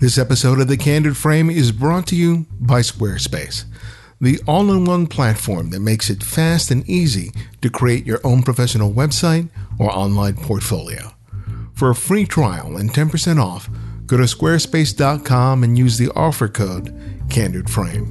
This episode of The Candid Frame is brought to you by Squarespace, the all-in-one platform that makes it fast and easy to create your own professional website or online portfolio. For a free trial and 10% off, go to squarespace.com and use the offer code CandidFrame.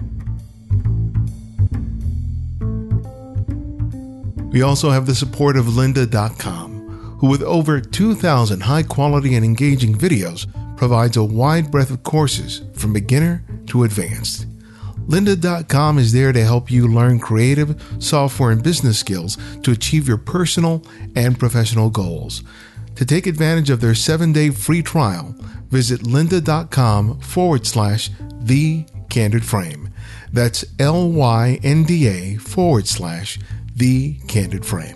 We also have the support of lynda.com, who with over 2,000 high-quality and engaging videos provides a wide breadth of courses from beginner to advanced. lynda.com is there to help you learn creative software and business skills to achieve your personal and professional goals. To take advantage of their 7-day free trial, visit lynda.com/The Candid Frame. That's LYNDA/The Candid Frame.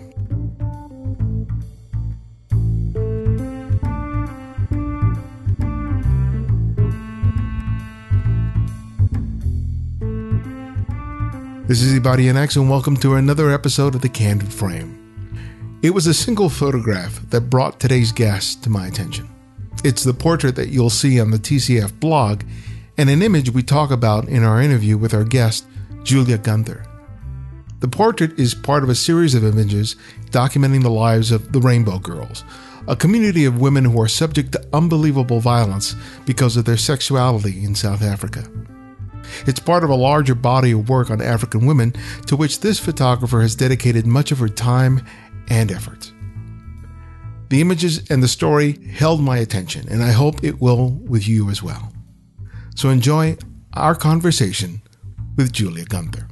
This is Ibadi NX, and welcome to another episode of The Candid Frame. It was a single photograph that brought today's guest to my attention. It's the portrait that you'll see on the TCF blog and an image we talk about in our interview with our guest, Julia Gunther. The portrait is part of a series of images documenting the lives of the Rainbow Girls, a community of women who are subject to unbelievable violence because of their sexuality in South Africa. It's part of a larger body of work on African women to which this photographer has dedicated much of her time and effort. The images and the story held my attention, and I hope it will with you as well. So enjoy our conversation with Julia Gunther.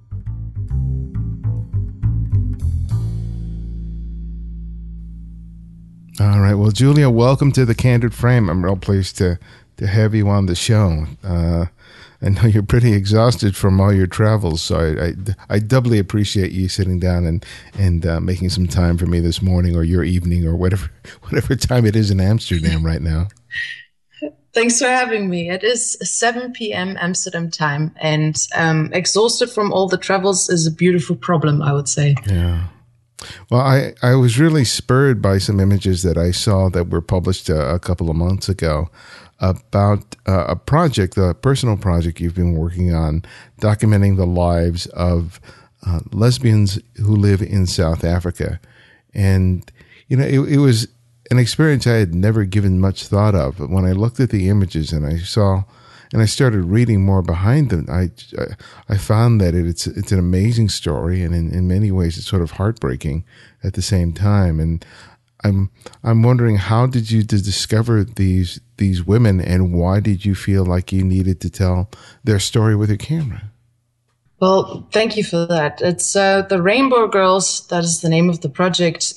All right. Well, Julia, welcome to The Candid Frame. I'm real pleased to have you on the show. I know you're pretty exhausted from all your travels, so I doubly appreciate you sitting down and making some time for me this morning or your evening or whatever time it is in Amsterdam right now. Thanks for having me. It is 7 p.m. Amsterdam time, and exhausted from all the travels is a beautiful problem, I would say. Yeah. Well, I was really spurred by some images that I saw that were published a couple of months ago about a project, a personal project you've been working on, documenting the lives of lesbians who live in South Africa. And, you know, it was an experience I had never given much thought of. But when I looked at the images and I started reading more behind them, I found that it's an amazing story, and in many ways it's sort of heartbreaking at the same time. And I'm wondering, how did you discover these women, and why did you feel like you needed to tell their story with your camera? Well, thank you for that. It's the Rainbow Girls. That is the name of the project.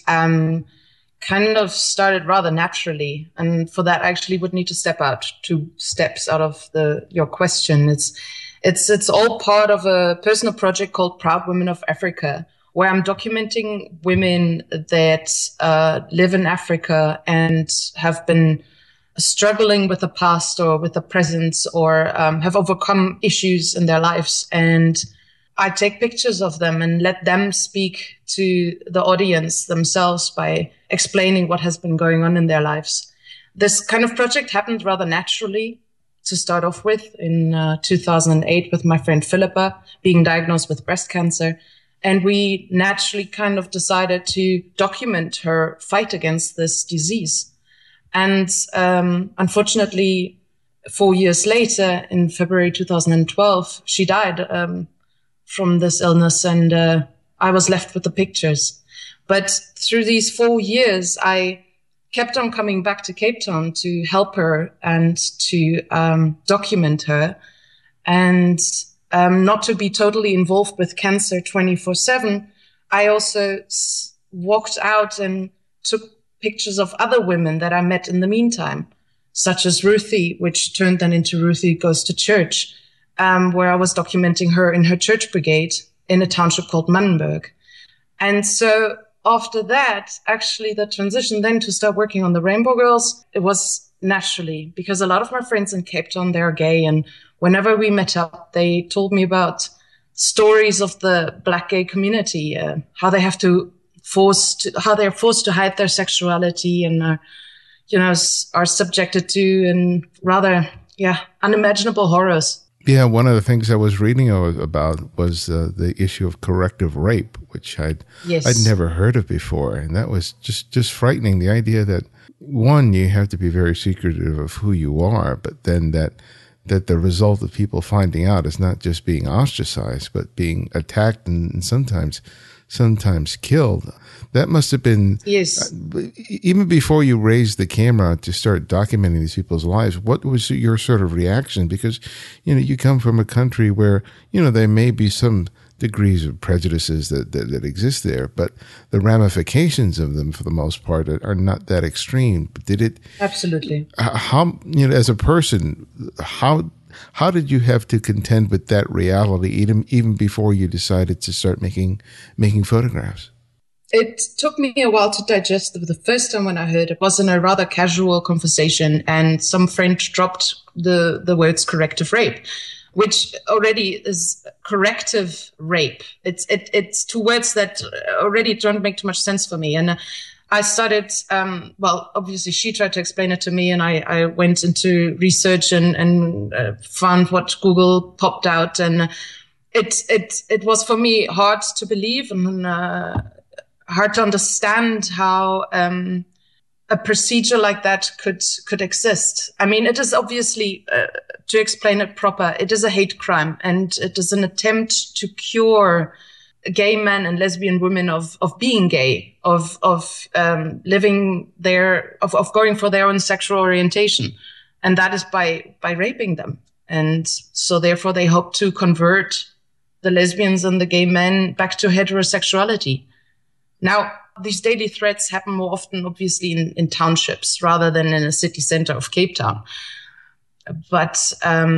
Kind of started rather naturally, and for that, I actually would need to step out 2 steps out of your question. It's all part of a personal project called Proud Women of Africa, where I'm documenting women that live in Africa and have been struggling with the past or with the present, or have overcome issues in their lives. And I take pictures of them and let them speak to the audience themselves by explaining what has been going on in their lives. This kind of project happened rather naturally to start off with in 2008 with my friend Philippa being diagnosed with breast cancer. And we naturally kind of decided to document her fight against this disease. And unfortunately, 4 years later, in February 2012, she died from this illness, and I was left with the pictures. But through these 4 years, I kept on coming back to Cape Town to help her and to document her, and not to be totally involved with cancer 24/7. I also walked out and took pictures of other women that I met in the meantime, such as Ruthie, which turned then into Ruthie Goes to Church, where I was documenting her in her church brigade in a township called Mannenberg. And so after that, actually the transition then to start working on the Rainbow Girls, it was naturally, because a lot of my friends in Cape Town, they're gay, and whenever we met up, they told me about stories of the Black gay community, how they're forced to hide their sexuality and are are subjected to and rather, unimaginable horrors. Yeah, one of the things I was reading about was the issue of corrective rape, which I'd never heard of before, and that was just frightening. The idea that one, you have to be very secretive of who you are, but then that the result of people finding out is not just being ostracized, but being attacked and sometimes killed. That must have been, yes. Even before you raised the camera to start documenting these people's lives, what was your sort of reaction? Because, you come from a country where, there may be some degrees of prejudices that exist there, but the ramifications of them, for the most part, are not that extreme. Did it? Absolutely. How, as a person, how did you have to contend with that reality even before you decided to start making photographs? It took me a while to digest. The first time when I heard it was in a rather casual conversation, and some friend dropped the words corrective rape, which already is corrective rape. It's two words that already don't make too much sense for me. And I started, obviously she tried to explain it to me, and I went into research and found what Google popped out. And it was for me hard to believe and hard to understand how a procedure like that could exist. I mean, it is obviously, to explain it proper, it is a hate crime, and it is an attempt to cure gay men and lesbian women of being gay, of living of going for their own sexual orientation. And that is by raping them. And so therefore they hope to convert the lesbians and the gay men back to heterosexuality. Now, these daily threats happen more often, obviously, in townships rather than in a city center of Cape Town. But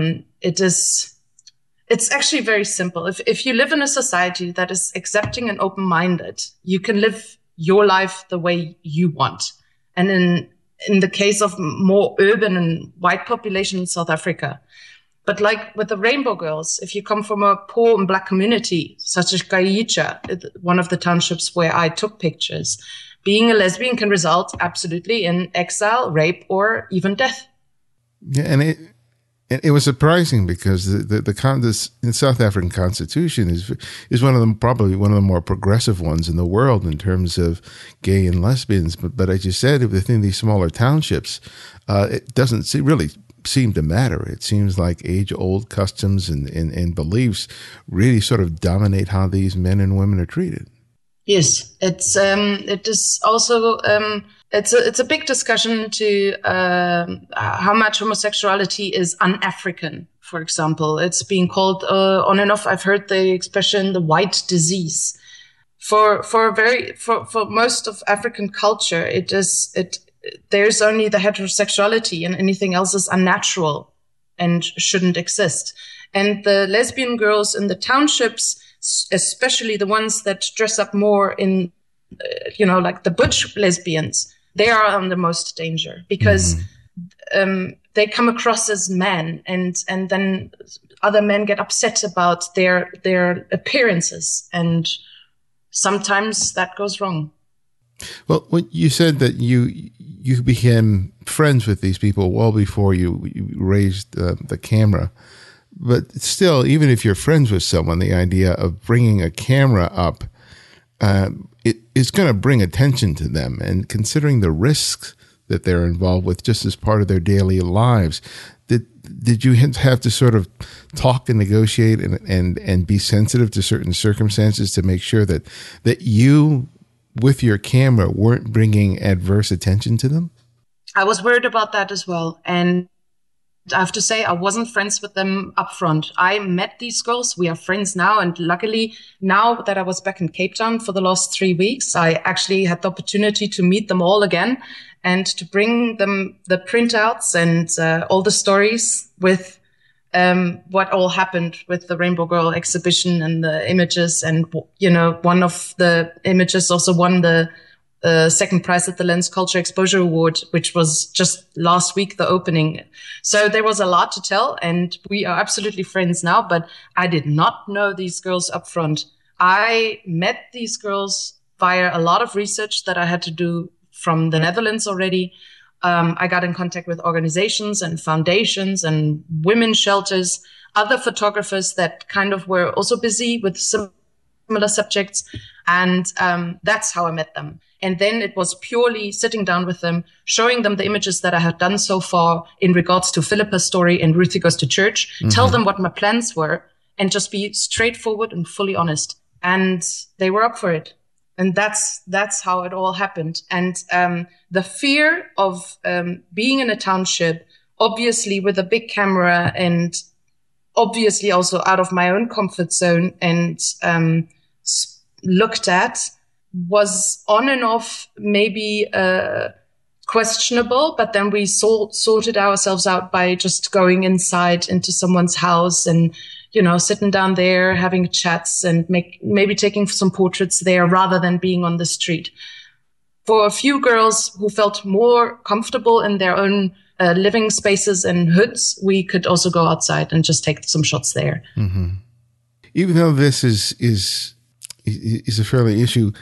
it's actually very simple. If you live in a society that is accepting and open-minded, you can live your life the way you want. And in the case of more urban and white population in South Africa, but like with the Rainbow Girls, if you come from a poor and black community, such as Khayelitsha, one of the townships where I took pictures, being a lesbian can result absolutely in exile, rape, or even death. Yeah, and it was surprising because the South African Constitution is probably one of the more progressive ones in the world in terms of gay and lesbians. But as you said, within these smaller townships, it doesn't really seem to matter. It seems like age-old customs and beliefs really sort of dominate how these men and women are treated. Yes, it is also it's a big discussion to how much homosexuality is un-African. For example, it's being called on and off. I've heard the expression the white disease. For most of African culture, there's only the heterosexuality, and anything else is unnatural and shouldn't exist. And the lesbian girls in the townships, especially the ones that dress up more in, like the butch lesbians, they are under most danger because they come across as men, and then other men get upset about their appearances, and sometimes that goes wrong. Well, when you said that you became friends with these people well before you raised the camera, but still, even if you're friends with someone, the idea of bringing a camera up, it's going to bring attention to them. And considering the risks that they're involved with just as part of their daily lives, did you have to sort of talk and negotiate and be sensitive to certain circumstances to make sure that you, with your camera, weren't bringing adverse attention to them? I was worried about that as well. And I have to say, I wasn't friends with them up front. I met these girls. We are friends now. And luckily, now that I was back in Cape Town for the last 3 weeks, I actually had the opportunity to meet them all again and to bring them the printouts and all the stories with what all happened with the Rainbow Girl exhibition and the images. And, one of the images also won the second prize at the Lens Culture Exposure Award, which was just last week, the opening. So there was a lot to tell, and we are absolutely friends now, but I did not know these girls up front. I met these girls via a lot of research that I had to do from the Netherlands already. I got in contact with organizations and foundations and women's shelters, other photographers that kind of were also busy with similar subjects. And that's how I met them. And then it was purely sitting down with them, showing them the images that I had done so far in regards to Philippa's story and Ruthie Goes to Church, tell them what my plans were, and just be straightforward and fully honest. And they were up for it. And that's how it all happened. And the fear of being in a township, obviously with a big camera and obviously also out of my own comfort zone and looked at, was on and off maybe questionable, but then we sorted ourselves out by just going inside into someone's house and, you know, sitting down there, having chats and maybe taking some portraits there rather than being on the street. For a few girls who felt more comfortable in their own living spaces and hoods, we could also go outside and just take some shots there. Mm-hmm. Even though this is a fairly issue,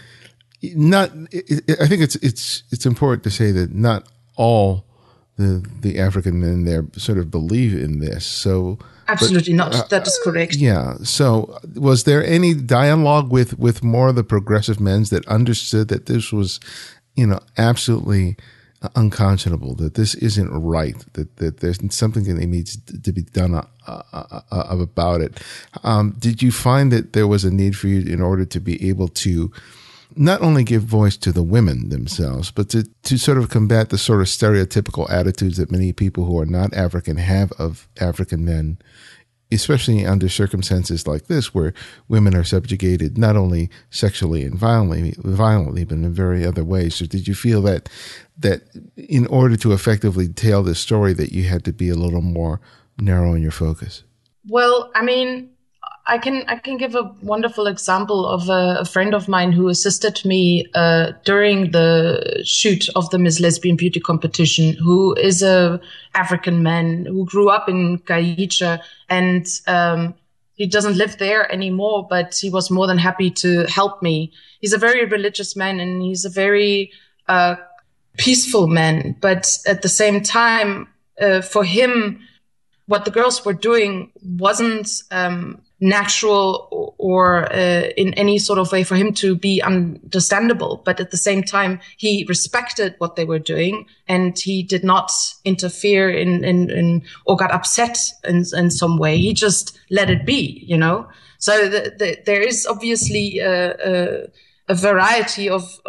I think it's important to say that not all the African men there sort of believe in this. So absolutely not. That is correct. Yeah. So was there any dialogue with more of the progressive men that understood that this was, you know, absolutely unconscionable, that this isn't right, that there's something that needs to be done about it? Did you find that there was a need for you in order to be able to not only give voice to the women themselves, but to sort of combat the sort of stereotypical attitudes that many people who are not African have of African men, especially under circumstances like this, where women are subjugated not only sexually and violently, but in very other ways? So did you feel that in order to effectively tell this story, that you had to be a little more narrow in your focus? Well, I mean, I can give a wonderful example of a friend of mine who assisted me during the shoot of the Miss Lesbian Beauty competition, who is a African man who grew up in Kayicha, and he doesn't live there anymore, but he was more than happy to help me. He's a very religious man, and he's a very peaceful man. But at the same time, for him, what the girls were doing wasn't natural or in any sort of way for him to be understandable. But at the same time, he respected what they were doing, and he did not interfere in or got upset in some way. He just let it be, you know. So there is obviously a variety of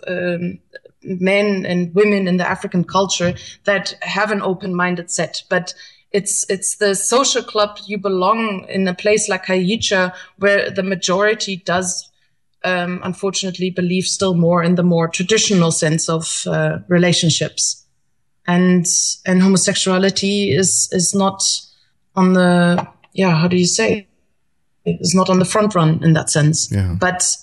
men and women in the African culture that have an open-minded set, but it's the social club you belong in a place like Kayicha, where the majority does, unfortunately, believe still more in the more traditional sense of relationships, and homosexuality is not on the how do you say? It's not on the front run in that sense. Yeah. But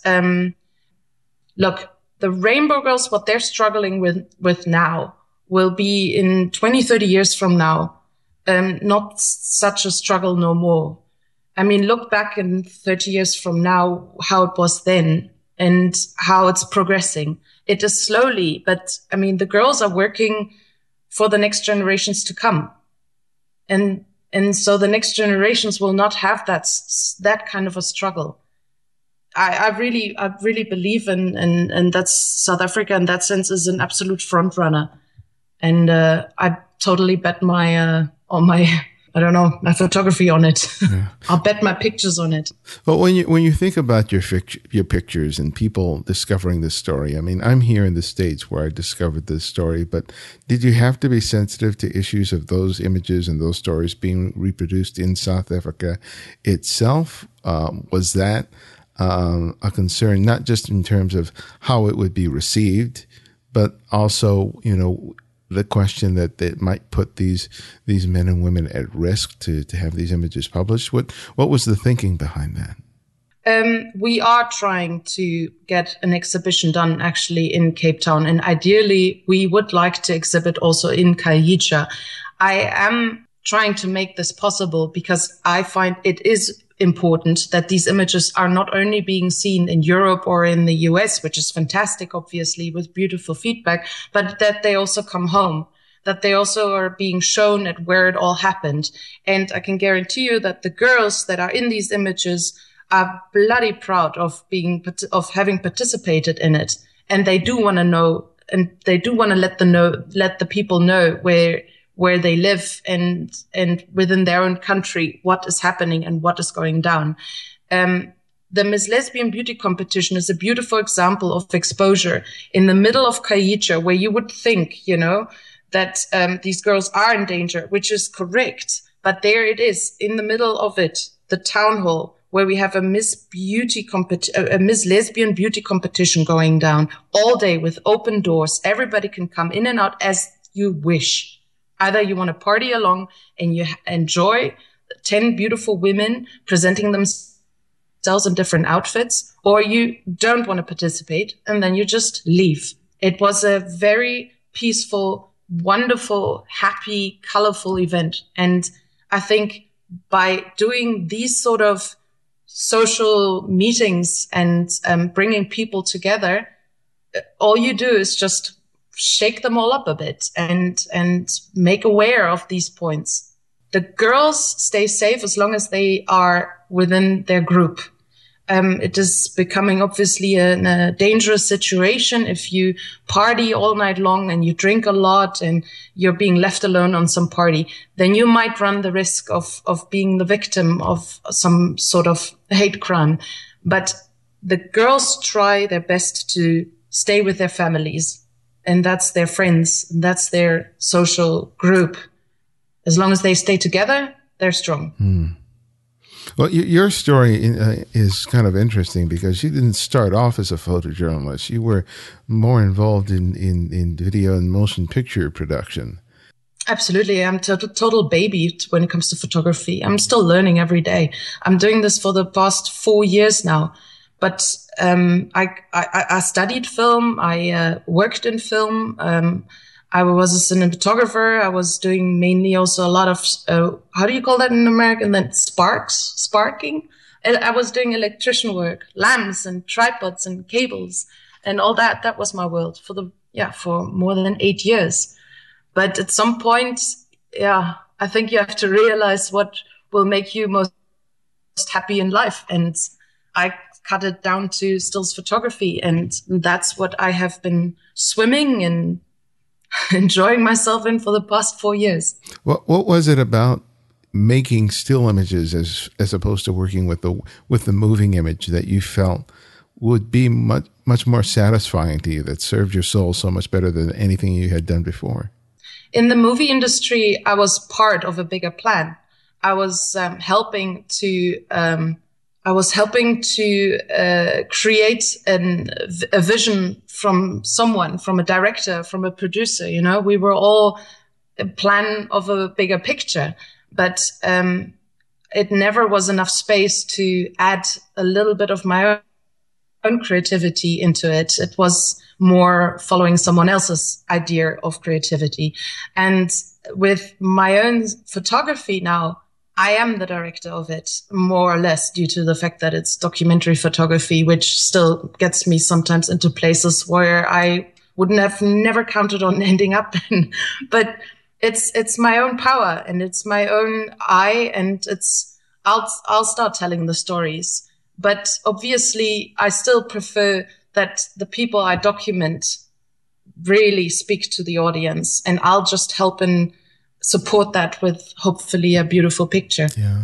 look, the Rainbow Girls, what they're struggling with now, will be in 20, 30 years from now. Not such a struggle no more. I mean, look back in 30 years from now, how it was then and how it's progressing. It is slowly, but I mean, the girls are working for the next generations to come. And so the next generations will not have that kind of a struggle. I really believe in that's South Africa in that sense is an absolute front runner. And I totally bet my my photography on it. Yeah. I'll bet my pictures on it. Well, when you think about your pictures and people discovering this story, I mean, I'm here in the States where I discovered this story, but did you have to be sensitive to issues of those images and those stories being reproduced in South Africa itself? Was that a concern, not just in terms of how it would be received, but also, you know, the question that it might put these men and women at risk to have these images published? What was the thinking behind that? We are trying to get an exhibition done actually in Cape Town, and ideally we would like to exhibit also in Kayicha. I am trying to make this possible because I find it is important that these images are not only being seen in Europe or in the US, which is fantastic, obviously, with beautiful feedback, but that they also come home. that they also are being shown at where it all happened. And I can guarantee you that the girls that are in these images are bloody proud of having participated in it. And they do want to know, and they do want to let the people know where they live and within their own country, what is happening and what is going down. The Miss Lesbian Beauty competition is a beautiful example of exposure in the middle of Kayitra, where you would think, that these girls are in danger, which is correct. But there it is, in the middle of it, the town hall, where we have a Miss Lesbian Beauty competition going down all day with open doors. Everybody can come in and out as you wish. Either you want to party along and you enjoy 10 beautiful women presenting themselves in different outfits, or you don't want to participate and then you just leave. It was a very peaceful, wonderful, happy, colorful event. And I think by doing these sort of social meetings and bringing people together, all you do is just shake them all up a bit and make aware of these points. The girls stay safe as long as they are within their group. It is becoming obviously a dangerous situation if you party all night long and you drink a lot and you're being left alone on some party. Then you might run the risk of being the victim of some sort of hate crime. But the girls try their best to stay with their families, and that's their friends, that's their social group. As long as they stay together, they're strong. Well, your story is kind of interesting because you didn't start off as a photojournalist. You were more involved in video and motion picture production. Absolutely. I'm a total baby when it comes to photography. I'm still learning every day. I'm doing this for the past 4 years now. But I studied film. I worked in film. I was a cinematographer. I was doing mainly also a lot of, how do you call that in American? Then sparking. I was doing electrician work, lamps and tripods and cables and all that. That was my world for more than 8 years. But at some point, I think you have to realize what will make you most happy in life. And I cut it down to stills photography. And that's what I have been swimming and enjoying myself in for the past 4 years. What was it about making still images as opposed to working with the moving image that you felt would be much more satisfying to you, that served your soul so much better than anything you had done before? In the movie industry, I was part of a bigger plan. I was helping to create a vision from someone, from a director, from a producer. We were all a plan of a bigger picture, but it never was enough space to add a little bit of my own creativity into it. It was more following someone else's idea of creativity. And with my own photography now, I am the director of it, more or less, due to the fact that it's documentary photography, which still gets me sometimes into places where I wouldn't have never counted on ending up in. But it's my own power and it's my own eye, and I'll start telling the stories. But obviously, I still prefer that the people I document really speak to the audience, and I'll just help and support that with hopefully a beautiful picture. Yeah.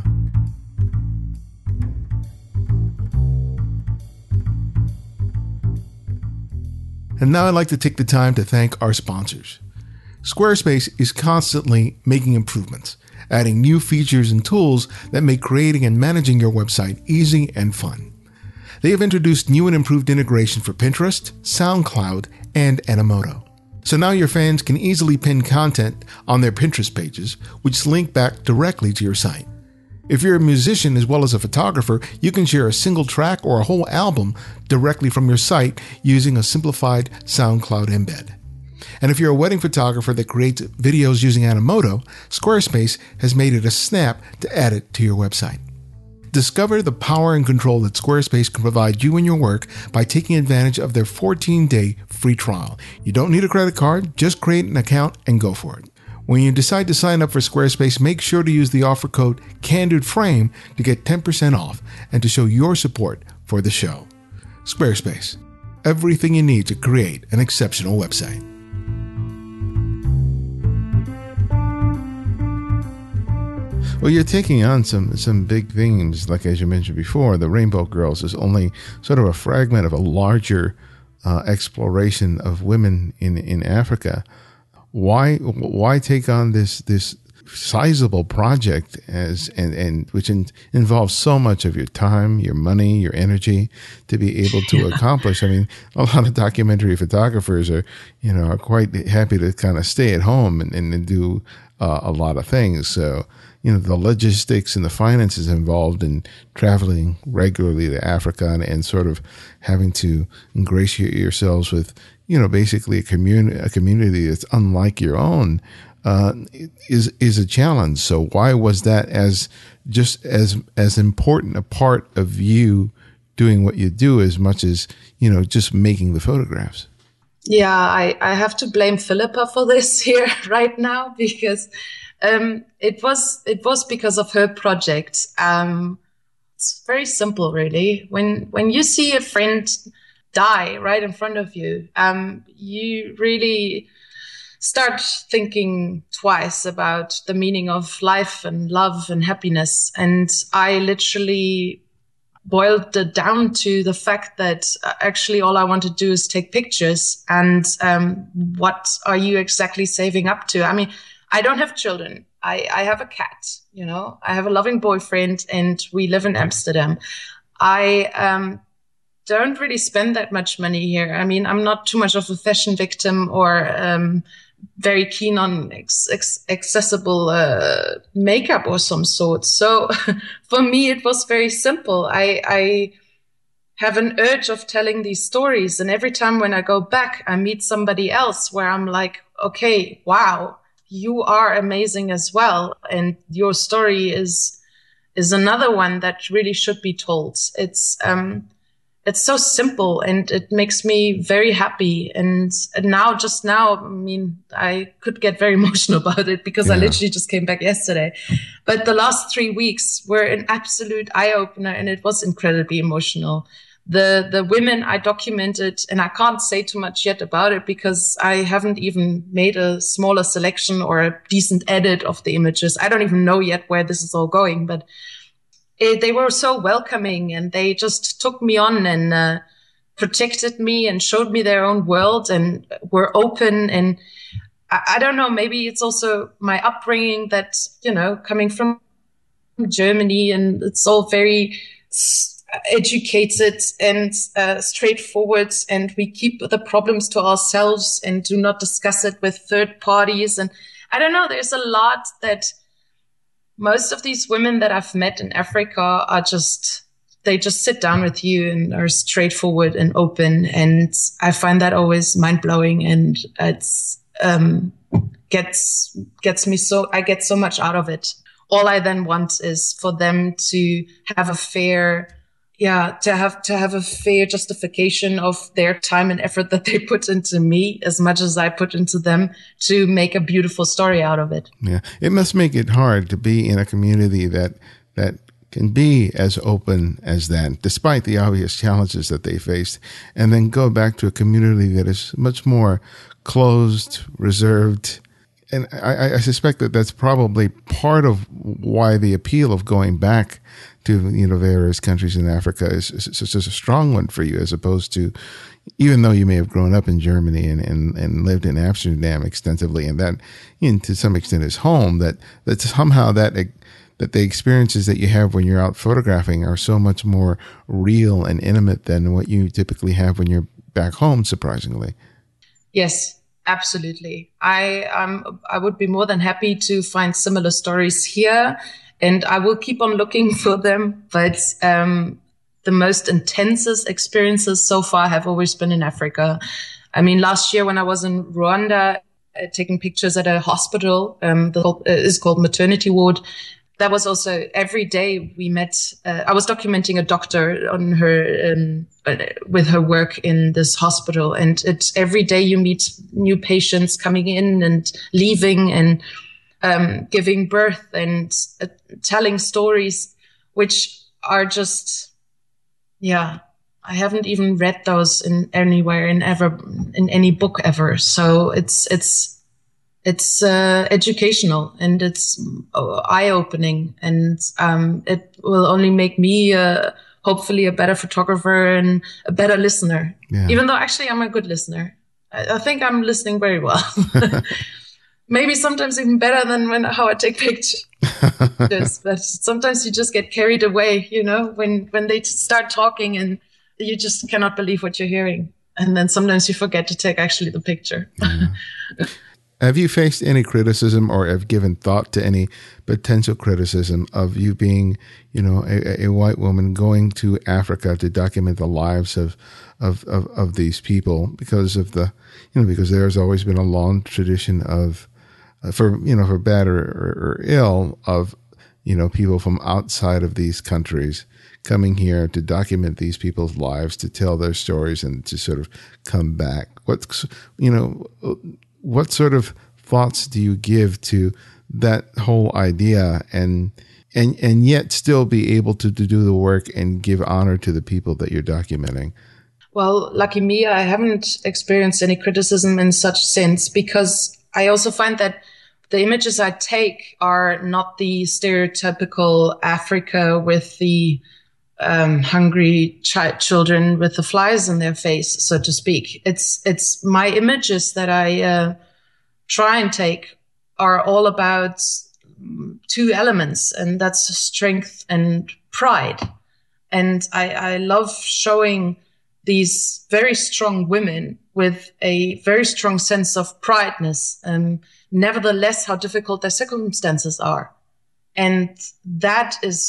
And now I'd like to take the time to thank our sponsors. Squarespace is constantly making improvements, adding new features and tools that make creating and managing your website easy and fun. They have introduced new and improved integration for Pinterest, SoundCloud, and Animoto. So now your fans can easily pin content on their Pinterest pages, which link back directly to your site. If you're a musician as well as a photographer, you can share a single track or a whole album directly from your site using a simplified SoundCloud embed. And if you're a wedding photographer that creates videos using Animoto, Squarespace has made it a snap to add it to your website. Discover the power and control that Squarespace can provide you and your work by taking advantage of their 14-day free trial. You don't need a credit card, just create an account and go for it. When you decide to sign up for Squarespace, make sure to use the offer code CANDIDFRAME to get 10% off and to show your support for the show. Squarespace, everything you need to create an exceptional website. Well, you're taking on some big themes, like as you mentioned before, the Rainbow Girls is only sort of a fragment of a larger exploration of women in Africa. Why take on this sizable project and which involves so much of your time, your money, your energy to be able to accomplish? I mean, a lot of documentary photographers are quite happy to kind of stay at home and do a lot of things. So, the logistics and the finances involved in traveling regularly to Africa and sort of having to ingratiate yourselves with, basically a community that's unlike your own, is a challenge. So why was that as important a part of you doing what you do as much as, just making the photographs? Yeah, I have to blame Philippa for this here right now, because it was because of her project. It's very simple, really. When you see a friend die right in front of you, you really start thinking twice about the meaning of life and love and happiness. And I literally boiled it down to the fact that actually all I want to do is take pictures. And what are you exactly saving up to? I mean, I don't have children. I have a cat, I have a loving boyfriend, and we live in Amsterdam. I don't really spend that much money here. I mean, I'm not too much of a fashion victim or very keen on accessible makeup or some sort. So for me, it was very simple. I have an urge of telling these stories. And every time when I go back, I meet somebody else where I'm like, okay, wow, you are amazing as well. And your story is another one that really should be told. It's so simple and it makes me very happy. And now, I mean, I could get very emotional about it because I literally just came back yesterday. But the last 3 weeks were an absolute eye-opener, and it was incredibly emotional. The women I documented, and I can't say too much yet about it because I haven't even made a smaller selection or a decent edit of the images. I don't even know yet where this is all going, but they were so welcoming, and they just took me on and protected me and showed me their own world and were open. And I don't know, maybe it's also my upbringing that, coming from Germany, and it's all very educated and straightforward, and we keep the problems to ourselves and do not discuss it with third parties. And I don't know, there's a lot that most of these women that I've met in Africa they just sit down with you and are straightforward and open. And I find that always mind blowing, and it's gets me so, I get so much out of it. All I then want is for them to have a fair justification of their time and effort that they put into me as much as I put into them, to make a beautiful story out of it. Yeah. It must make it hard to be in a community that can be as open as that, despite the obvious challenges that they faced, and then go back to a community that is much more closed, reserved. And I suspect that that's probably part of why the appeal of going back to various countries in Africa is such a strong one for you, as opposed to, even though you may have grown up in Germany and lived in Amsterdam extensively, and that to some extent is home, that somehow that the experiences that you have when you're out photographing are so much more real and intimate than what you typically have when you're back home, surprisingly. Yes. Absolutely. I would be more than happy to find similar stories here, and I will keep on looking for them. But the most intensest experiences so far have always been in Africa. I mean, last year when I was in Rwanda, taking pictures at a hospital, is called maternity ward. that was also every day we met. I was documenting a doctor on her with her work in this hospital, and it's every day you meet new patients coming in and leaving and giving birth and telling stories, which are just, yeah. I haven't even read those in anywhere in any book ever. So it's educational and it's eye-opening, and it will only make me hopefully a better photographer and a better listener. Yeah. Even though actually I'm a good listener. I think I'm listening very well. Maybe sometimes even better than how I take pictures. But sometimes you just get carried away, when they start talking and you just cannot believe what you're hearing. And then sometimes you forget to take actually the picture. Yeah. Have you faced any criticism or have given thought to any potential criticism of you being, a white woman going to Africa to document the lives of these people because of because there's always been a long tradition of, for bad or ill, of, people from outside of these countries coming here to document these people's lives, to tell their stories and to sort of come back. What sort of thoughts do you give to that whole idea and yet still be able to do the work and give honor to the people that you're documenting? Well, lucky me, I haven't experienced any criticism in such sense, because I also find that the images I take are not the stereotypical Africa with the hungry children with the flies in their face, so to speak. It's my images that I try and take are all about two elements, and that's strength and pride. And I love showing these very strong women with a very strong sense of prideness, nevertheless how difficult their circumstances are. And that is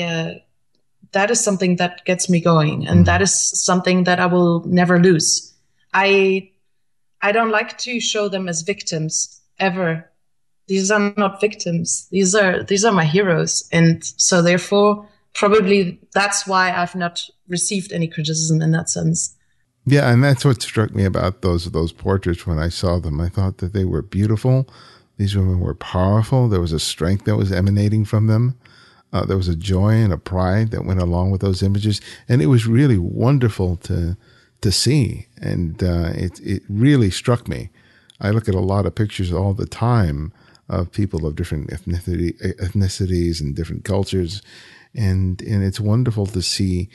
that is something that gets me going, and that is something that I will never lose. I don't like to show them as victims ever. These are not victims. These are my heroes, and so therefore probably that's why I've not received any criticism in that sense. Yeah, and that's what struck me about those portraits when I saw them. I thought that they were beautiful. These women were powerful. There was a strength that was emanating from them. There was a joy and a pride that went along with those images, and it was really wonderful to see. And it really struck me. I look at a lot of pictures all the time of people of different ethnicities and different cultures, and it's wonderful to see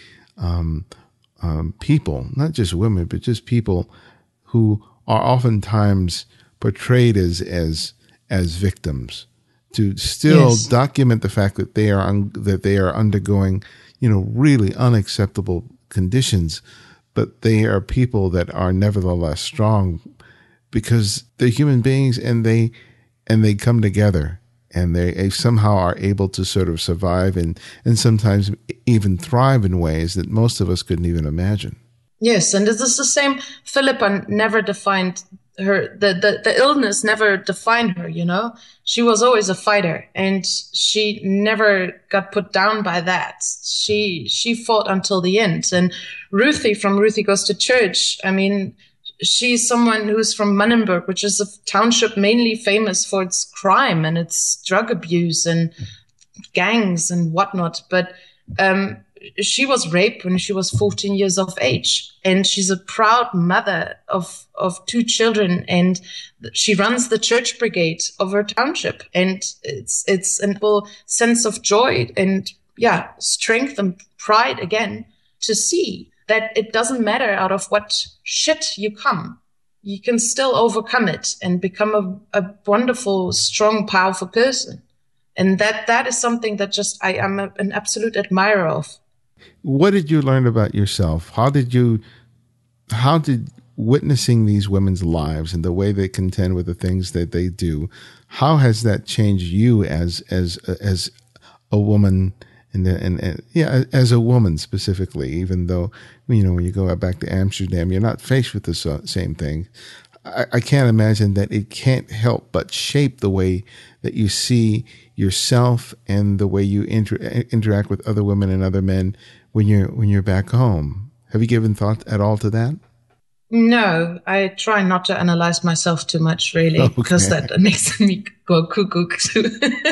people, not just women, but just people who are oftentimes portrayed as victims, to still document the fact that they are undergoing, really unacceptable conditions, but they are people that are nevertheless strong because they're human beings, and they come together, and they somehow are able to sort of survive and sometimes even thrive in ways that most of us couldn't even imagine. Yes, and it is the same. Philippa never defined her, the illness never defined her, She was always a fighter, and she never got put down by that. She fought until the end. And Ruthie from Ruthie Goes to Church, I mean, she's someone who's from Mannenberg, which is a township mainly famous for its crime and its drug abuse and gangs and whatnot. But she was raped when she was 14 years of age, and she's a proud mother of two children, and she runs the church brigade of her township, and it's a whole sense of joy and strength and pride again to see that it doesn't matter out of what shit you come, you can still overcome it and become a wonderful, strong, powerful person. And that is something that just I am an absolute admirer of. What did you learn about yourself? How did witnessing these women's lives and the way they contend with the things that they do, how has that changed you as a woman, as a woman specifically? Even though when you go back to Amsterdam, you're not faced with the same thing. I can't imagine that it can't help but shape the way that you see yourself and the way you interact with other women and other men when you're back home. Have you given thought at all to that? No, I try not to analyze myself too much, really, because that makes me go cuckoo too.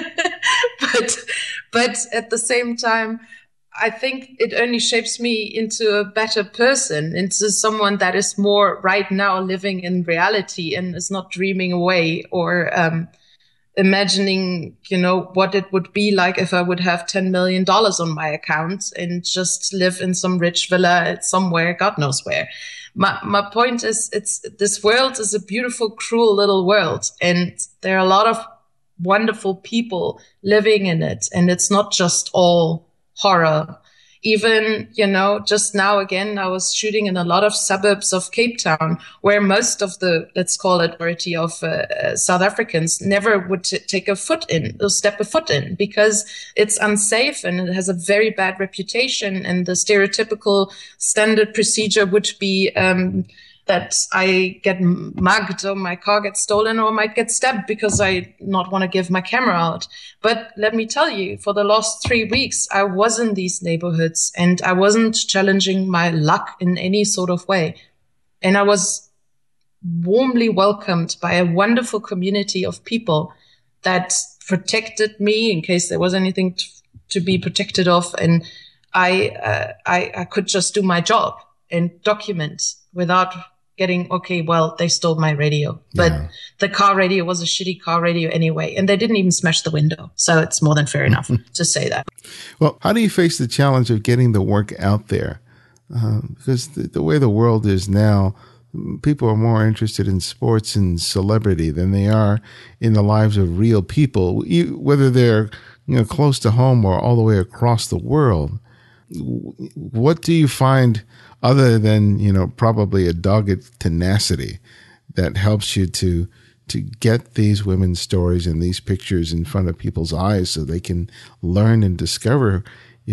but at the same time, I think it only shapes me into a better person, into someone that is more right now living in reality and is not dreaming away or imagining, what it would be like if I would have $10 million on my account and just live in some rich villa somewhere, God knows where. My point is, this world is a beautiful, cruel little world, and there are a lot of wonderful people living in it, and it's not just all horror. Even, just now again, I was shooting in a lot of suburbs of Cape Town, where most of the, let's call it, majority of South Africans never would step a foot in, because it's unsafe and it has a very bad reputation. And the stereotypical standard procedure would be that I get mugged or my car gets stolen or might get stabbed because I not want to give my camera out. But let me tell you, for the last 3 weeks, I was in these neighborhoods and I wasn't challenging my luck in any sort of way. And I was warmly welcomed by a wonderful community of people that protected me in case there was anything to be protected of. And I could just do my job and document without getting, okay, well, they stole my radio. But the car radio was a shitty car radio anyway, and they didn't even smash the window. So it's more than fair enough to say that. Well, how do you face the challenge of getting the work out there? Because the way the world is now, people are more interested in sports and celebrity than they are in the lives of real people, whether they're close to home or all the way across the world. What do you find, other than, probably a dogged tenacity, that helps you to get these women's stories and these pictures in front of people's eyes so they can learn and discover,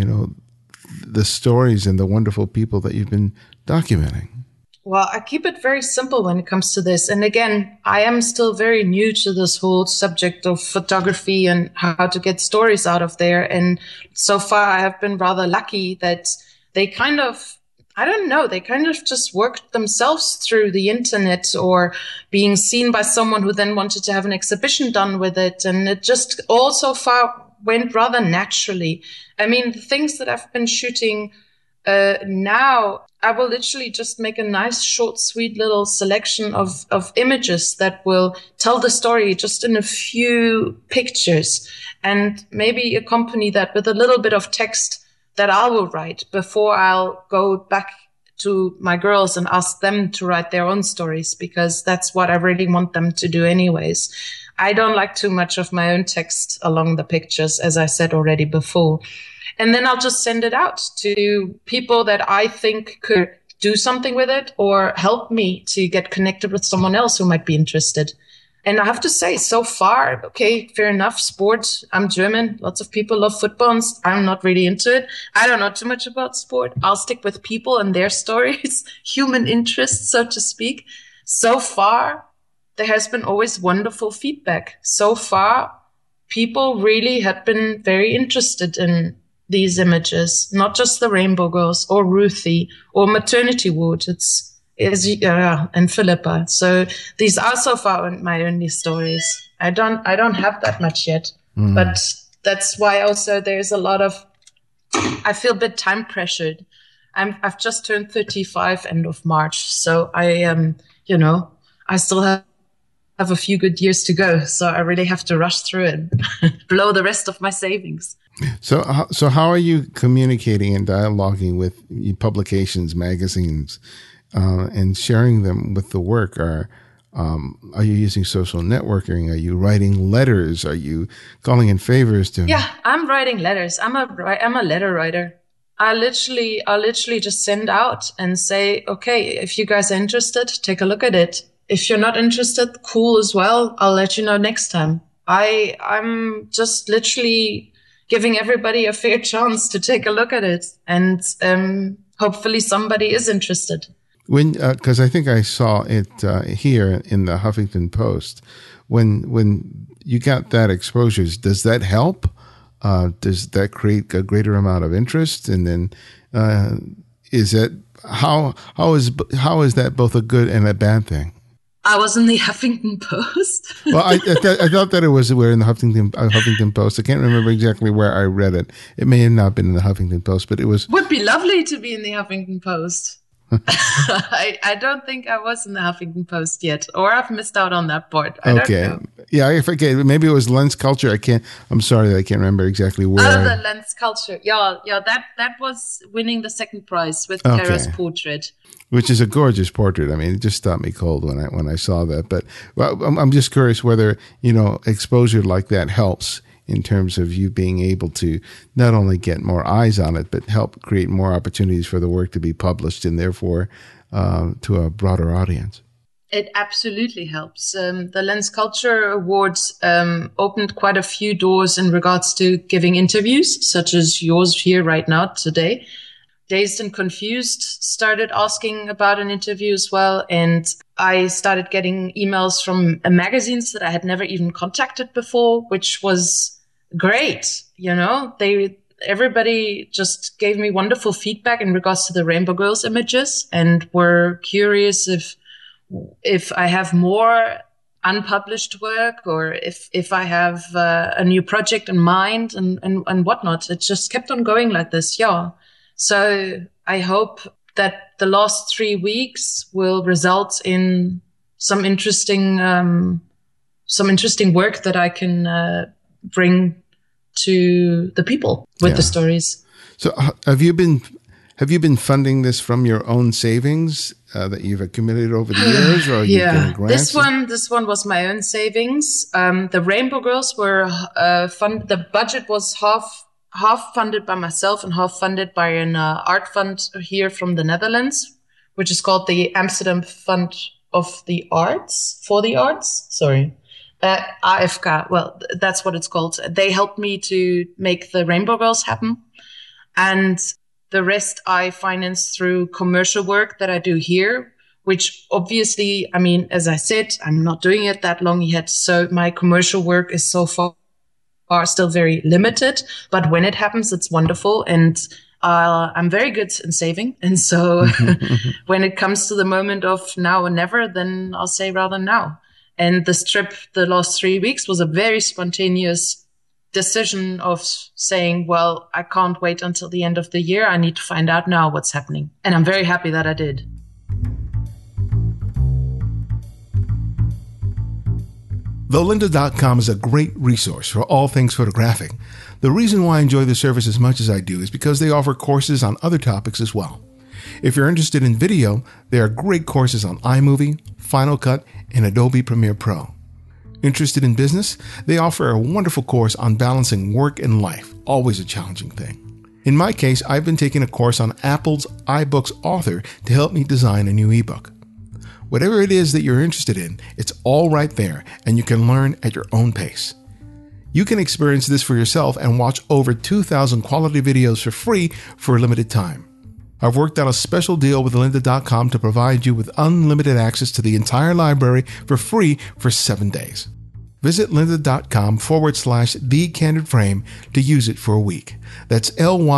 the stories and the wonderful people that you've been documenting? Well, I keep it very simple when it comes to this. And again, I am still very new to this whole subject of photography and how to get stories out of there. And so far, I have been rather lucky that they kind of just worked themselves through the internet or being seen by someone who then wanted to have an exhibition done with it. And it just all so far went rather naturally. I mean, the things that I've been shooting now, I will literally just make a nice, short, sweet little selection of images that will tell the story just in a few pictures, and maybe accompany that with a little bit of text that I will write before I'll go back to my girls and ask them to write their own stories, because that's what I really want them to do anyways. I don't like too much of my own text along the pictures, as I said already before. And then I'll just send it out to people that I think could do something with it or help me to get connected with someone else who might be interested. And I have to say, so far, okay, fair enough, sport. I'm German. Lots of people love football. And I'm not really into it. I don't know too much about sport. I'll stick with people and their stories, human interest, so to speak. So far, there has been always wonderful feedback. So far, people really have been very interested in these images, not just the Rainbow Girls or Ruthie or Maternity Ward. And Philippa. So these are so far my only stories. I don't have that much yet, but that's why also there's a lot of, I feel a bit time pressured. I've just turned 35 end of March. So I am, I still have a few good years to go. So I really have to rush through it, blow the rest of my savings. So how are you communicating and dialoguing with publications, magazines, and sharing them with the work? Are you using social networking? Are you writing letters? Are you calling in favors to? Yeah, I'm writing letters. I'm a letter writer. I literally just send out and say, okay, if you guys are interested, take a look at it. If you're not interested, cool as well. I'll let you know next time. I'm just literally giving everybody a fair chance to take a look at it, and hopefully somebody is interested. Because I think I saw it here in the Huffington Post when you got that exposure. Does that help? Does that create a greater amount of interest? And then is that how is that both a good and a bad thing? I was in the Huffington Post. Well, I thought that it was in the Huffington Post. I can't remember exactly where I read it. It may have not been in the Huffington Post, but it was. Would be lovely to be in the Huffington Post. I don't think I was in the Huffington Post yet, or I've missed out on that part. I don't know. Yeah, I forget. Maybe it was Lens Culture. I'm sorry that I can't remember exactly where. The Lens Culture. Yeah. That was winning the second prize with Clara's portrait, which is a gorgeous portrait. I mean, it just stopped me cold when I saw that. But I'm just curious whether exposure like that helps in terms of you being able to not only get more eyes on it, but help create more opportunities for the work to be published and therefore to a broader audience. It absolutely helps. The Lens Culture Awards opened quite a few doors in regards to giving interviews, such as yours here right now today. Dazed and Confused started asking about an interview as well. And I started getting emails from magazines that I had never even contacted before, which was great. Everybody just gave me wonderful feedback in regards to the Rainbow Girls images and were curious if I have more unpublished work or if I have a new project in mind and whatnot. It just kept on going like this. Yeah. So I hope that the last 3 weeks will result in some interesting work that I can bring to the people with the stories. So have you been funding this from your own savings that you've accumulated over the years, or are you getting grants? This one was my own savings. The Rainbow Girls were funded. The budget was half funded by myself and half funded by an art fund here from the Netherlands, which is called the Amsterdam Fund of the Arts for the Arts. Sorry. AFK, well, that's what it's called. They helped me to make the Rainbow Girls happen. And the rest I finance through commercial work that I do here, which obviously, I mean, as I said, I'm not doing it that long yet. So my commercial work is so far still very limited. But when it happens, it's wonderful. And I'm very good in saving. And so when it comes to the moment of now or never, then I'll say rather now. And this trip, the last 3 weeks, was a very spontaneous decision of saying, well, I can't wait until the end of the year. I need to find out now what's happening. And I'm very happy that I did. Though lynda.com is a great resource for all things photographic, the reason why I enjoy the service as much as I do is because they offer courses on other topics as well. If you're interested in video, there are great courses on iMovie, Final Cut, and Adobe Premiere Pro. Interested in business? They offer a wonderful course on balancing work and life, always a challenging thing. In my case, I've been taking a course on Apple's iBooks Author to help me design a new ebook. Whatever it is that you're interested in, it's all right there, and you can learn at your own pace. You can experience this for yourself and watch over 2,000 quality videos for free for a limited time. I've worked out a special deal with lynda.com to provide you with unlimited access to the entire library for free for 7 days. Visit lynda.com/The Candid Frame to use it for a week. That's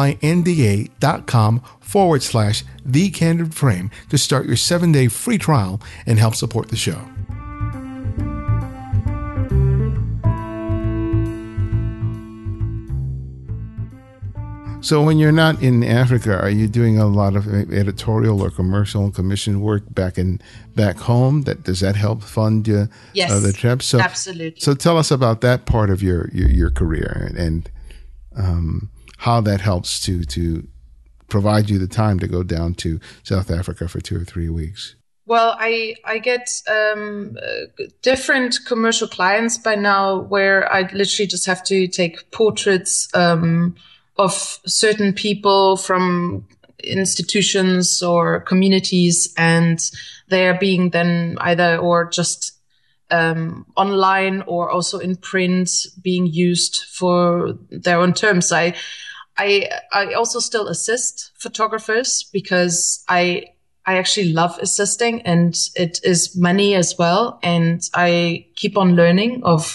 lynda.com/The Candid Frame to start your 7-day free trial and help support the show. So when you're not in Africa, are you doing a lot of editorial or commercial and commission work back home? Does that help fund the trip? So, absolutely. So tell us about that part of your career and how that helps to provide you the time to go down to South Africa for 2 or 3 weeks. Well, I get different commercial clients by now where I literally just have to take portraits of certain people from institutions or communities, and they are being then either or just online or also in print being used for their own terms. I also still assist photographers because I actually love assisting, and it is money as well. And I keep on learning of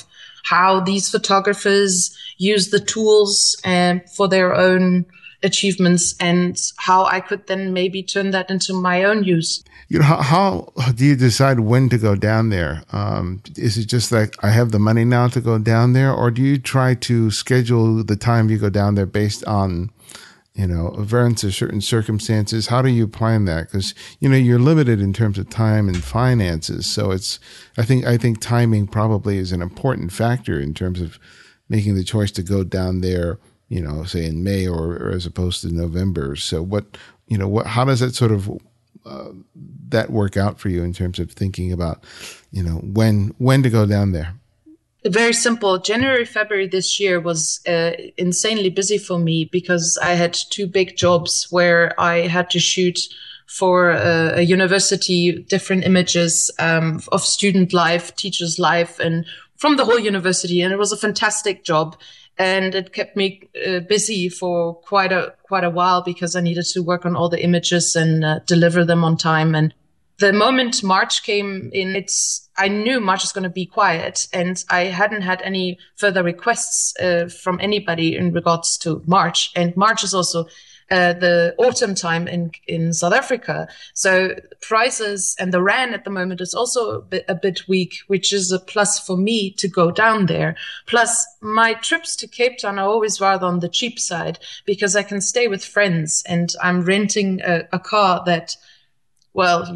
how these photographers use the tools for their own achievements, and how I could then maybe turn that into my own use. How do you decide when to go down there? Is it just like, I have the money now to go down there, or do you try to schedule the time you go down there based on, events or certain circumstances? How do you plan that? Because, you're limited in terms of time and finances. So I think timing probably is an important factor in terms of making the choice to go down there, say in May or as opposed to November. So how does that sort of, that work out for you in terms of thinking about, when to go down there? Very simple. January, February this year was insanely busy for me because I had two big jobs where I had to shoot for a university, different images of student life, teachers' life, and from the whole university. And it was a fantastic job. And it kept me busy for quite a while because I needed to work on all the images and deliver them on time. And the moment March came in, I knew March is going to be quiet, and I hadn't had any further requests from anybody in regards to March. And March is also the autumn time in South Africa. So prices and the rand at the moment is also a bit weak, which is a plus for me to go down there. Plus, my trips to Cape Town are always rather on the cheap side because I can stay with friends, and I'm renting a car that, well,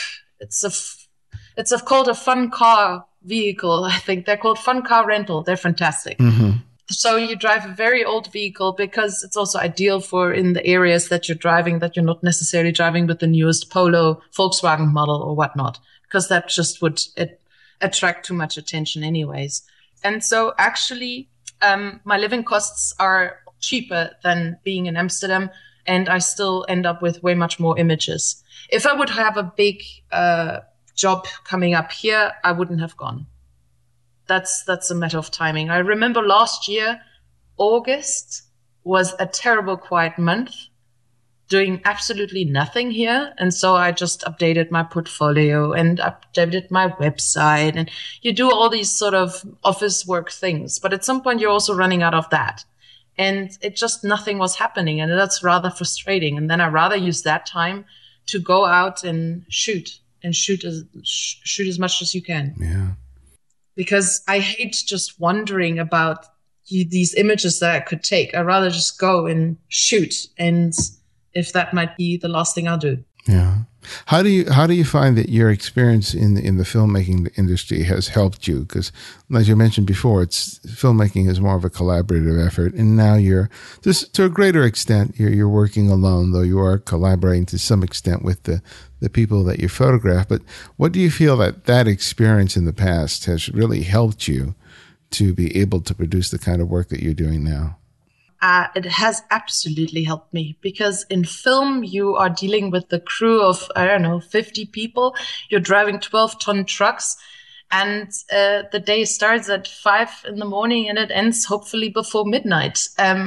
it's called a fun car vehicle. I think they're called fun car rental. They're fantastic. Mm-hmm. So you drive a very old vehicle because it's also ideal for in the areas that you're driving, that you're not necessarily driving with the newest Polo Volkswagen model or whatnot, because that just would attract too much attention anyways. And so actually, my living costs are cheaper than being in Amsterdam, and I still end up with way much more images. If I would have a big job coming up here, I wouldn't have gone. That's a matter of timing. I remember last year, August was a terrible quiet month, doing absolutely nothing here. And so I just updated my portfolio and updated my website. And you do all these sort of office work things. But at some point, you're also running out of that. And nothing was happening. And that's rather frustrating. And then I rather use that time to go out and shoot as much as you can. Yeah. Because I hate just wondering about these images that I could take. I'd rather just go and shoot, and if that might be the last thing I'll do. Yeah. How do you find that your experience in the filmmaking industry has helped you? Because, as you mentioned before, filmmaking is more of a collaborative effort, and now you're just to a greater extent you're working alone, though you are collaborating to some extent with the people that you photograph. But what do you feel that experience in the past has really helped you to be able to produce the kind of work that you're doing now? It has absolutely helped me because in film, you are dealing with the crew of, 50 people. You're driving 12-ton trucks, and the day starts at 5 a.m. and it ends hopefully before midnight.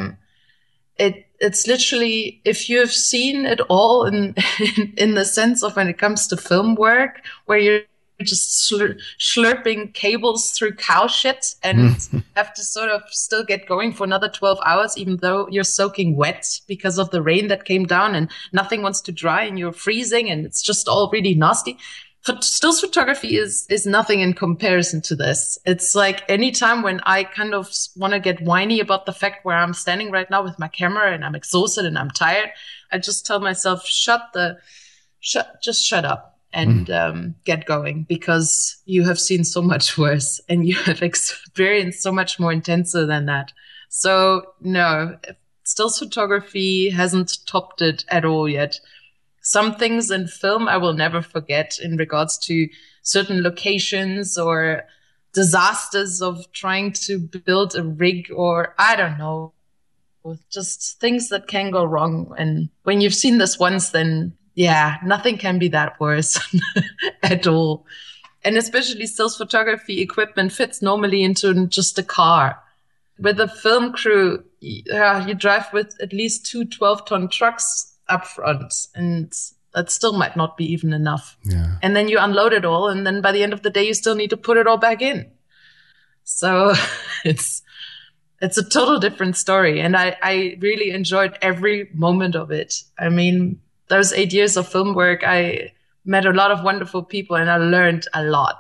It's literally, if you have seen it all in the sense of when it comes to film work, where you're just slurping cables through cow shit and have to sort of still get going for another 12 hours, even though you're soaking wet because of the rain that came down and nothing wants to dry and you're freezing and it's just all really nasty. Stills photography is nothing in comparison to this. It's like anytime when I kind of want to get whiny about the fact where I'm standing right now with my camera and I'm exhausted and I'm tired, I just tell myself, shut up. And get going, because you have seen so much worse and you have experienced so much more intenser than that. So no, stills photography hasn't topped it at all yet. Some things in film I will never forget in regards to certain locations or disasters of trying to build a rig, or I don't know, just things that can go wrong. And when you've seen this once, then yeah, nothing can be that worse at all. And especially stills photography equipment fits normally into just a car. With a film crew, you drive with at least 2 12-ton trucks up front, and that still might not be even enough. Yeah. And then you unload it all, and then by the end of the day, you still need to put it all back in. So it's it's a total different story. And I really enjoyed every moment of it. I mean, those 8 years of film work, I met a lot of wonderful people and I learned a lot,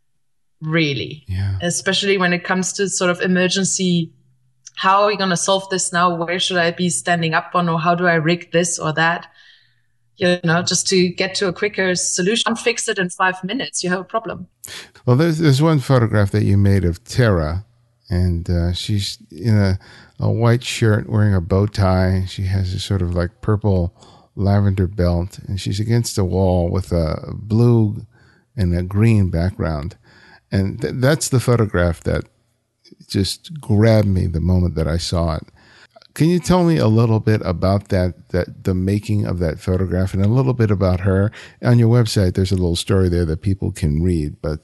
really. Yeah. Especially when it comes to sort of emergency. How are we going to solve this now? Where should I be standing up on, or how do I rig this or that? You know, just to get to a quicker solution. Fix it in 5 minutes. You have a problem. Well, there's one photograph that you made of Tara, and she's in a white shirt wearing a bow tie. She has a sort of like purple lavender belt, and she's against a wall with a blue and a green background. And that's the photograph that just grabbed me the moment that I saw it. Can you tell me a little bit about that the making of that photograph, and a little bit about her? On your website, there's a little story there that people can read, but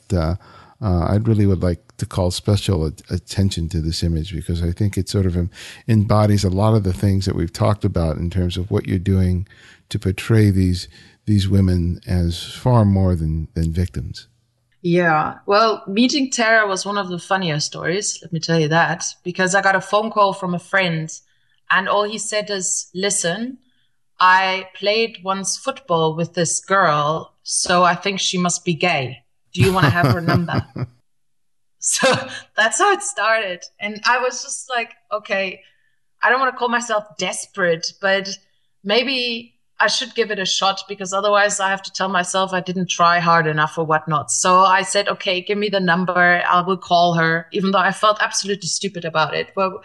I really would like to call special attention to this image, because I think it sort of embodies a lot of the things that we've talked about in terms of what you're doing to portray these women as far more than victims. Yeah. Well, meeting Tara was one of the funnier stories, let me tell you that, because I got a phone call from a friend and all he said is, listen, I played once football with this girl, so I think she must be gay. Do you want to have her number? So that's how it started. And I was just like, okay, I don't want to call myself desperate, but maybe I should give it a shot, because otherwise I have to tell myself I didn't try hard enough or whatnot. So I said, okay, give me the number. I will call her, even though I felt absolutely stupid about it. Well,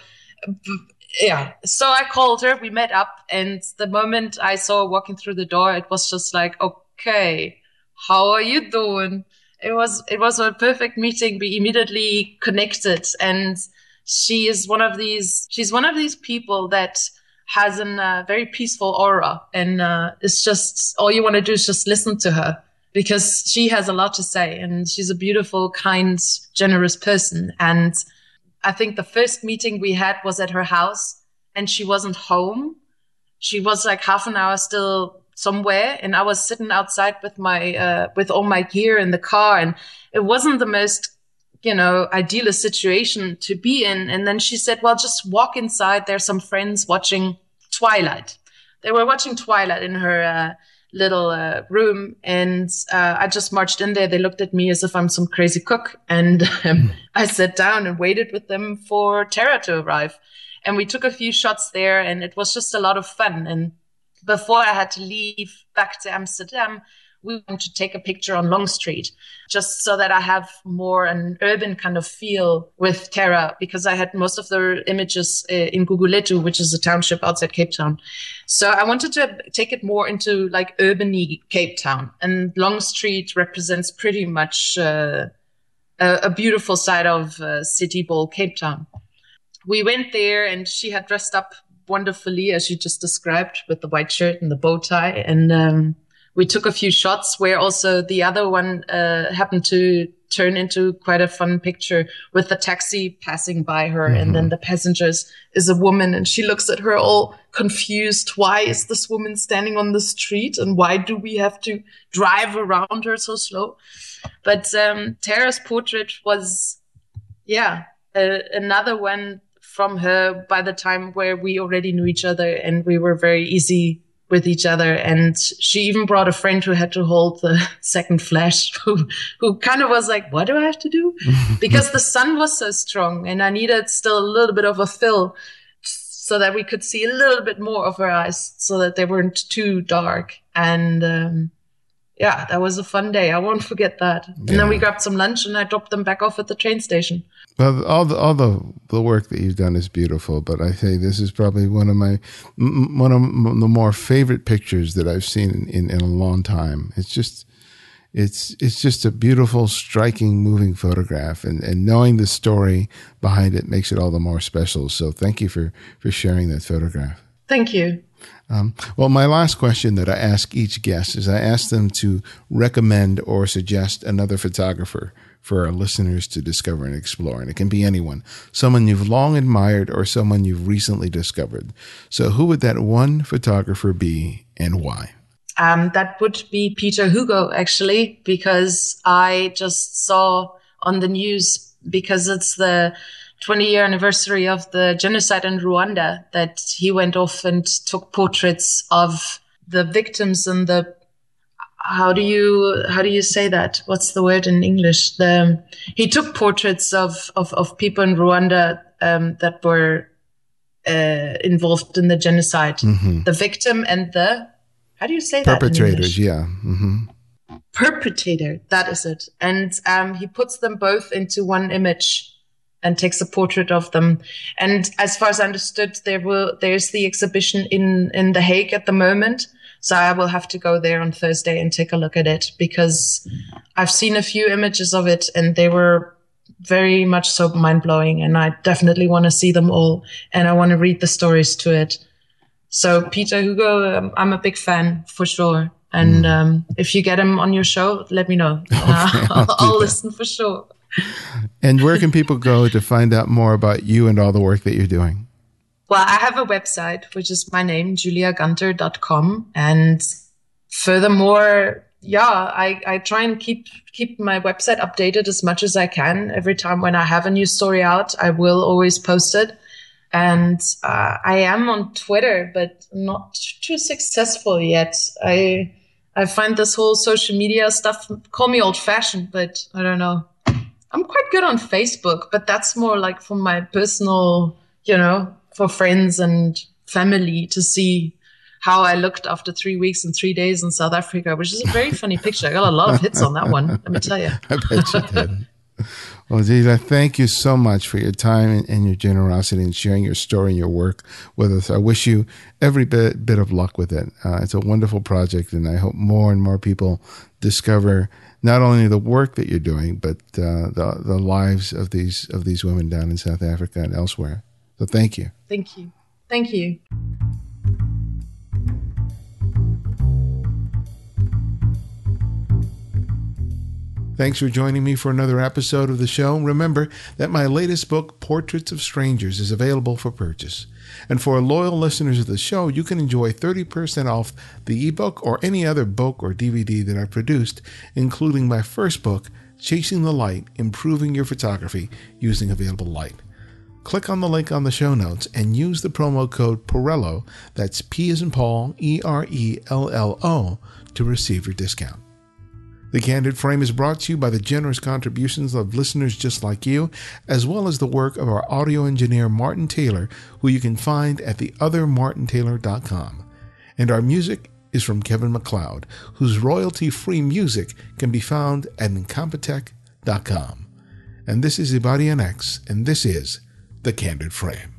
yeah. So I called her, we met up, and the moment I saw her walking through the door, it was just like, okay, how are you doing? It was a perfect meeting. We immediately connected, and she's one of these people that has a very peaceful aura, and it's just, all you want to do is just listen to her, because she has a lot to say, and she's a beautiful, kind, generous person. And I think the first meeting we had was at her house, and she wasn't home. She was like half an hour still somewhere, and I was sitting outside with my with all my gear in the car, and it wasn't the most, idealist situation to be in. And then she said, well, just walk inside. There's some friends watching Twilight. They were watching Twilight in her little room. And I just marched in there. They looked at me as if I'm some crazy cook. And I sat down and waited with them for Tara to arrive. And we took a few shots there, and it was just a lot of fun. And before I had to leave back to Amsterdam, we went to take a picture on Long Street, just so that I have more an urban kind of feel with Tara, because I had most of the images in Guguletu, which is a township outside Cape Town. So I wanted to take it more into like urban-y Cape Town. And Long Street represents pretty much a beautiful side of City Bowl, Cape Town. We went there, and she had dressed up wonderfully, as you just described, with the white shirt and the bow tie. And we took a few shots where also the other one happened to turn into quite a fun picture, with the taxi passing by her. Mm-hmm. And then the passengers is a woman, and she looks at her all confused. Why is this woman standing on the street? And why do we have to drive around her so slow? But Tara's portrait was, another one from her by the time where we already knew each other, and we were very easy with each other. And she even brought a friend who had to hold the second flash, who kind of was like, what do I have to do? Because the sun was so strong, and I needed still a little bit of a fill so that we could see a little bit more of her eyes, so that they weren't too dark. And that was a fun day. I won't forget that. And then we grabbed some lunch, and I dropped them back off at the train station. Well, all the work that you've done is beautiful, but I say this is probably one of the more favorite pictures that I've seen in a long time. It's just a beautiful, striking, moving photograph, and knowing the story behind it makes it all the more special. So thank you for sharing that photograph. Thank you. Well, my last question that I ask each guest is I ask them to recommend or suggest another photographer for our listeners to discover and explore. And it can be anyone, someone you've long admired or someone you've recently discovered. So who would that one photographer be, and why? That would be Peter Hugo, actually, because I just saw on the news because it's the 20-year anniversary of the genocide in Rwanda that he went off and took portraits of the victims and the how do you say that? What's the word in English? He took portraits of people in Rwanda that were involved in the genocide. Mm-hmm. The victim and the how do you say that? Perpetrators, yeah. Mm-hmm. Perpetrator, that is it. And he puts them both into one image and takes a portrait of them. And as far as I understood, there's the exhibition in The Hague at the moment. So I will have to go there on Thursday and take a look at it, because I've seen a few images of it and they were very much so mind-blowing, and I definitely want to see them all, and I want to read the stories to it. So Peter Hugo, I'm a big fan for sure. And if you get him on your show, let me know. Okay, I'll listen for sure. And where can people go to find out more about you and all the work that you're doing? Well, I have a website, which is my name, juliagunter.com. And furthermore, I try and keep my website updated as much as I can. Every time when I have a new story out, I will always post it. And I am on Twitter, but not too successful yet. I find this whole social media stuff, call me old-fashioned, but I don't know. I'm quite good on Facebook, but that's more like for my personal, for friends and family to see how I looked after 3 weeks and 3 days in South Africa, which is a very funny picture. I got a lot of hits on that one, let me tell you. I bet you did. Well, Zita, thank you so much for your time and your generosity and sharing your story and your work with us. I wish you every bit of luck with it. It's a wonderful project, and I hope more and more people discover not only the work that you're doing, but the lives of these women down in South Africa and elsewhere. So thank you. Thank you. Thank you. Thanks for joining me for another episode of the show. Remember that my latest book, Portraits of Strangers, is available for purchase. And for loyal listeners of the show, you can enjoy 30% off the ebook or any other book or DVD that I produced, including my first book, Chasing the Light, Improving Your Photography Using Available Light. Click on the link on the show notes and use the promo code PORELLO, that's P as in Paul, ERELLO, to receive your discount. The Candid Frame is brought to you by the generous contributions of listeners just like you, as well as the work of our audio engineer, Martin Taylor, who you can find at theothermartintaylor.com. And our music is from Kevin MacLeod, whose royalty-free music can be found at incompetech.com. And this is Ibarionex, and this is The Candid Frame.